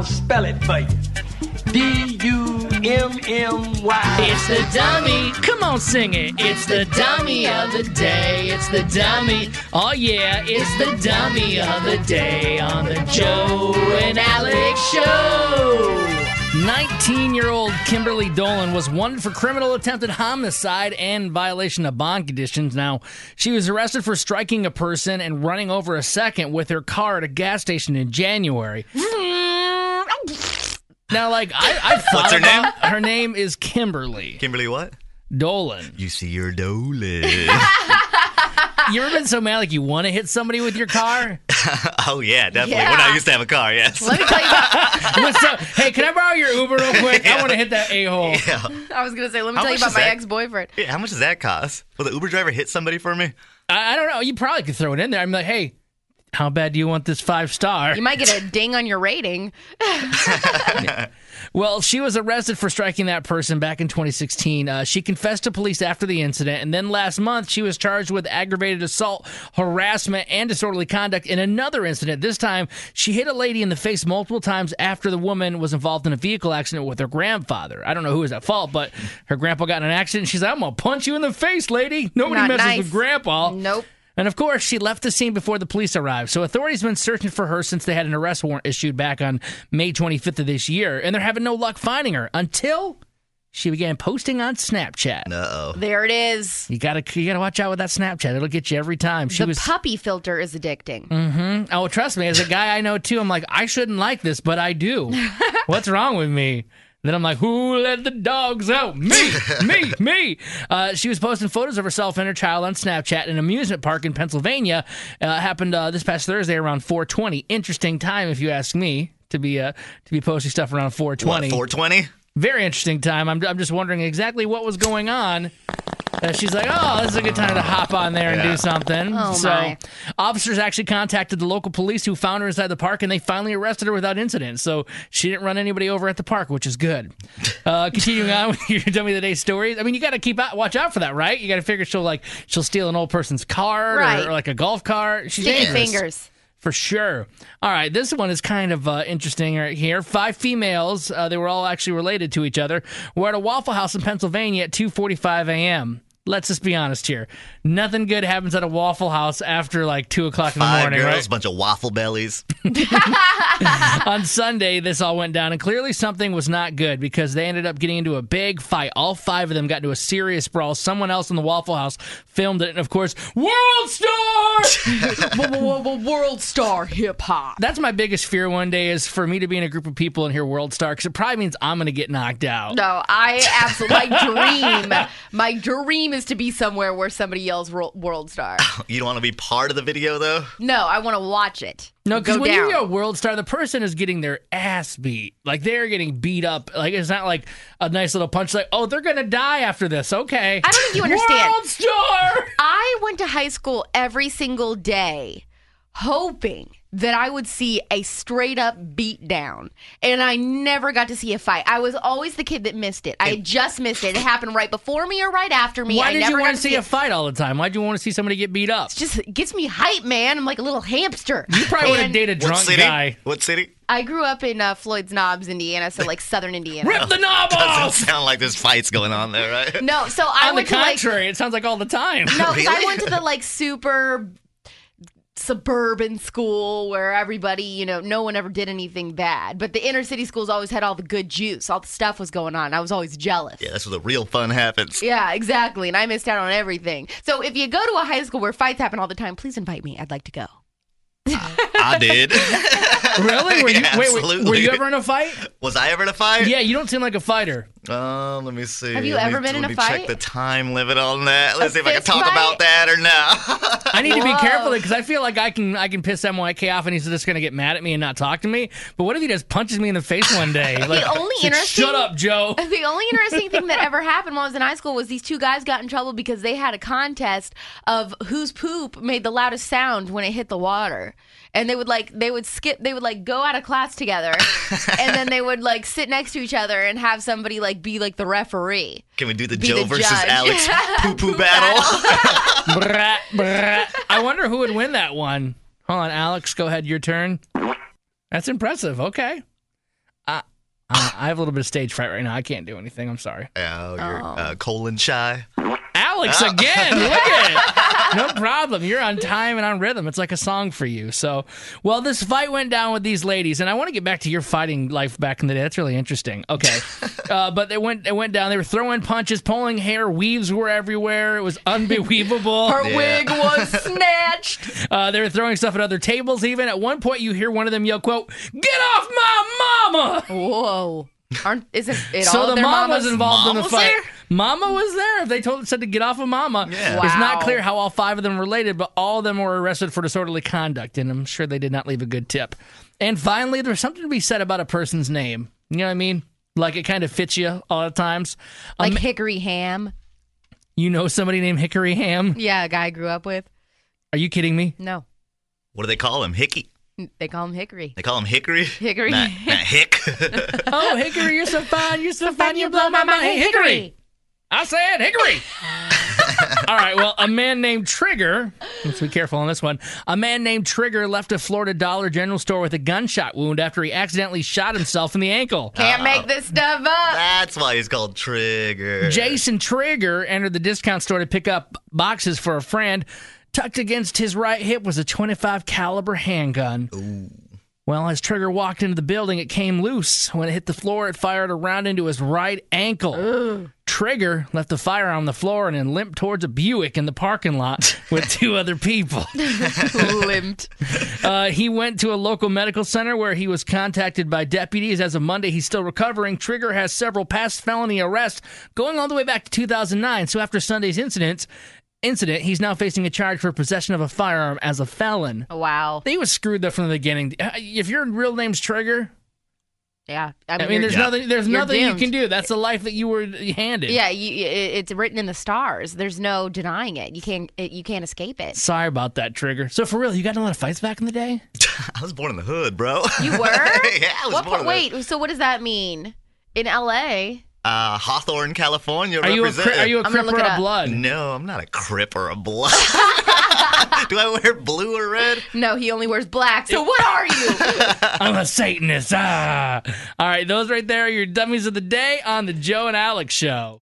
I'll spell it for you. D-U-M-M-Y. It's the dummy. Come on, sing it. It's the dummy of the day. It's the dummy. Oh, yeah. It's the dummy of the day on the Joe and Alex Show. 19-year-old Kimberly Dolan was wanted for criminal attempted homicide and violation of bond conditions. Now, she was arrested for striking a person and running over a second with her car at a gas station in January. Now, like, I thought What's her about, name? Her name is Kimberly Kimberly what? Dolan. You see your Dolan. You ever been so mad like you want to hit somebody with your car? Oh, yeah, definitely. Yeah. When I used to have a car, yes. Let me tell you about, What's up? Hey, can I borrow your Uber real quick? I want to hit that a-hole. Yeah. I was going to say, let me How tell you much about is my that? ex-boyfriend. Yeah, how much does that cost? Will the Uber driver hit somebody for me? I don't know. You probably could throw it in there. I'm like, hey, how bad do you want this 5-star? You might get a ding on your rating. Well, she was arrested for striking that person back in 2016. She confessed to police after the incident, and then last month she was charged with aggravated assault, harassment, and disorderly conduct in another incident. This time, she hit a lady in the face multiple times after the woman was involved in a vehicle accident with her grandfather. I don't know who was at fault, but her grandpa got in an accident. She's like, I'm going to punch you in the face, lady. Nobody Not messes nice. with grandpa. Nope. And of course, she left the scene before the police arrived. So authorities have been searching for her since they had an arrest warrant issued back on May 25th of this year. And they're having no luck finding her until she began posting on Snapchat. Uh-oh. There it is. You gotta watch out with that Snapchat. It'll get you every time. The puppy filter is addicting. Oh, trust me, as a guy I know too, I'm like, I shouldn't like this, but I do. What's wrong with me? Then I'm like, who let the dogs out? Me. She was posting photos of herself and her child on Snapchat in an amusement park in Pennsylvania. Happened this past Thursday around 4:20. Interesting time, if you ask me, to be posting stuff around 4:20. What, 420? Very interesting time. I'm just wondering exactly what was going on. She's like, oh, this is a good time to hop on there and do something. Oh, so, my. officers actually contacted the local police who found her inside the park, and they finally arrested her without incident. So, she didn't run anybody over at the park, which is good. Continuing on with your Dummy of the Day stories. I mean, you got to watch out for that, right? You got to figure she'll steal an old person's car Right. or like a golf cart. She's Sticky dangerous. fingers. For sure. All right, this one is kind of interesting right here. 5 females, they were all actually related to each other, were at a Waffle House in Pennsylvania at 2:45 a.m. Let's just be honest here. Nothing good happens at a Waffle House after like 2 o'clock in the 5 morning, girls, right? bunch of waffle bellies. On Sunday, this all went down, and clearly something was not good because they ended up getting into a big fight. All 5 of them got into a serious brawl. Someone else in the Waffle House filmed it, and of course, World Star! World star hip hop. That's my biggest fear one day is for me to be in a group of people and hear World Star, because it probably means I'm going to get knocked out. No, I absolutely, my dream is to be somewhere where somebody yells World Star. You don't want to be part of the video, though? No, I want to watch it. No, because Go when down. you go World Star, the person is getting their ass beat. Like, they're getting beat up. Like, it's not like a nice little punch, like, oh, they're going to die after this. Okay. I don't think you understand. World Star! I went to high school every single day hoping that I would see a straight up beat down, and I never got to see a fight. I was always the kid that missed it. I had just missed it. It happened right before me or right after me. Why I did never you got want to see a fight all the time? Why did you want to see somebody get beat up? It just gets me hype, man. I'm like a little hamster. You probably would have And dated a What drunk city? guy. What city? I grew up in Floyd's Knobs, Indiana, so like southern Indiana. Rip the knob Doesn't off! sound like there's fights going on there, right? No, so I On the went to like contrary, it sounds like all the time. no, 'cause I Really? went to the like super suburban school where everybody, no one ever did anything bad. But the inner city schools always had all the good juice. All the stuff was going on. I was always jealous. Yeah, that's where the real fun happens. Yeah, exactly. And I missed out on everything. So if you go to a high school where fights happen all the time, please invite me. I'd like to go. I did. Really? Were you, Yeah, wait, absolutely. were you ever in a fight? Was I ever in a fight? Yeah, you don't seem like a fighter. Let me see. Have you Let ever me- been in let a me fight? check the time limit on that. Let's A see if I can fist talk fight? about that or not. I need to be Whoa. careful because I feel like I can piss MYK off and he's just going to get mad at me and not talk to me. But what if he just punches me in the face one day? Like, only like, interesting- Shut up, Joe. The only interesting thing that ever happened while I was in high school was these 2 guys got in trouble because they had a contest of whose poop made the loudest sound when it hit the water. And they would go out of class together and then they would like sit next to each other and have somebody like be like the referee. Can we do the Be Joe the versus judge. Alex poo-poo battle? Brat, brat. I wonder who would win that one. Hold on, Alex, go ahead, your turn. That's impressive. Okay. I have a little bit of stage fright right now. I can't do anything. I'm sorry. Oh, you're colon shy. Alex again. Look at it. No problem. You're on time and on rhythm. It's like a song for you. So, well, this fight went down with these ladies, and I want to get back to your fighting life back in the day. That's really interesting. Okay, but it went down. They were throwing punches, pulling hair, weaves were everywhere. It was unbelievable. Her wig was snatched. They were throwing stuff at other tables. Even at one point, you hear one of them yell, "Quote, get off my mama!" Whoa. Isn't it So all the of their mom mamas? was involved in the Mom was fight. there? Mama was there. If they said to get off of Mama, Yeah. it's not Wow. clear how all 5 of them were related, but all of them were arrested for disorderly conduct, and I'm sure they did not leave a good tip. And finally, there's something to be said about a person's name. You know what I mean? Like it kind of fits you a lot of times. Like Hickory Ham. You know somebody named Hickory Ham? Yeah, a guy I grew up with. Are you kidding me? No, What do they call him? Hickey. they call him Hickory. They call him Hickory? Hickory. Not Hick. Oh, Hickory, you're so fine. You're so fine. You blow my mind. Hey, Hickory. I said Hickory. All right, well, a man named Trigger, let's be careful on this one. A man named Trigger left a Florida Dollar General store with a gunshot wound after he accidentally shot himself in the ankle. Can't make this stuff up. That's why he's called Trigger. Jason Trigger entered the discount store to pick up boxes for a friend. Tucked against his right hip was a .25 caliber handgun. Ooh. Well, as Trigger walked into the building, it came loose. When it hit the floor, it fired a round into his right ankle. Trigger left the firearm on the floor and then limped towards a Buick in the parking lot with 2 other people. Limped. He went to a local medical center where he was contacted by deputies. As of Monday, he's still recovering. Trigger has several past felony arrests going all the way back to 2009. So after Sunday's incident, he's now facing a charge for possession of a firearm as a felon. Wow. He was screwed there from the beginning. If your real name's Trigger, Yeah. I mean, there's you're- nothing you doomed. can do. That's the life that you were handed. Yeah, it's written in the stars. There's no denying it. You can't escape it. Sorry about that, Trigger. So for real, you got in a lot of fights back in the day? I was born in the hood, bro. You were? Yeah, I was What born part- in the wait, so what does that mean? In L.A.? Hawthorne, California. Are you a represent- Crip gonna look or it a up. Blood? No, I'm not a Crip or a Blood. Do I wear blue or red? No, he only wears black. So what are you? I'm a Satanist. All right, those right there are your dummies of the day on the Joe and Alex Show.